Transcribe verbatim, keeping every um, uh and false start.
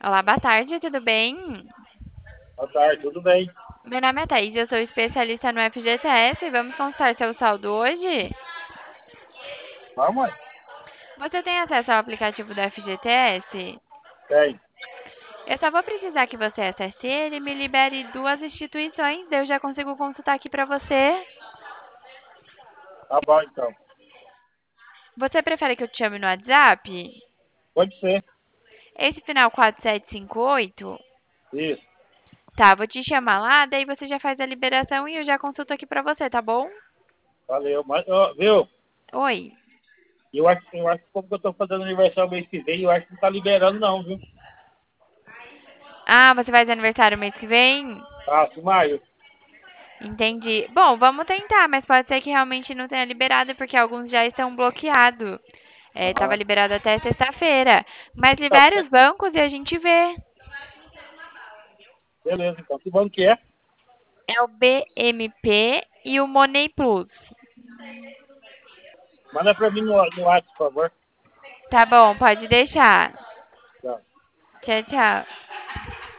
Olá, boa tarde, tudo bem? Boa tarde, tudo bem? Meu nome é Thaís, eu sou especialista no F G T S. Vamos consultar seu saldo hoje? Vamos, mãe? Você tem acesso ao aplicativo do F G T S? Tem. Eu só vou precisar que você acesse ele e me libere duas instituições, daí eu já consigo consultar aqui para você. Tá bom, então. Você prefere que eu te chame no WhatsApp? Pode ser. Esse final quatro sete cinco oito? Isso. Tá, vou te chamar lá, daí você já faz a liberação e eu já consulto aqui para você, tá bom? Valeu. Mas, ó, viu? Oi. Eu acho, eu acho que como que eu tô fazendo aniversário mês que vem, eu acho que não tá liberando não, viu? Ah, você faz aniversário mês que vem? Ah, de maio. Entendi. Bom, vamos tentar, mas pode ser que realmente não tenha liberado, porque alguns já estão bloqueados. É, estava Ah, liberado até sexta-feira. Mas tá libere os certo. bancos e a gente vê. Beleza, então. Que bom que é. É o B M P e o Money Plus. Manda pra mim no, no WhatsApp, por favor. Tá bom, pode deixar. Tá. Tchau, tchau.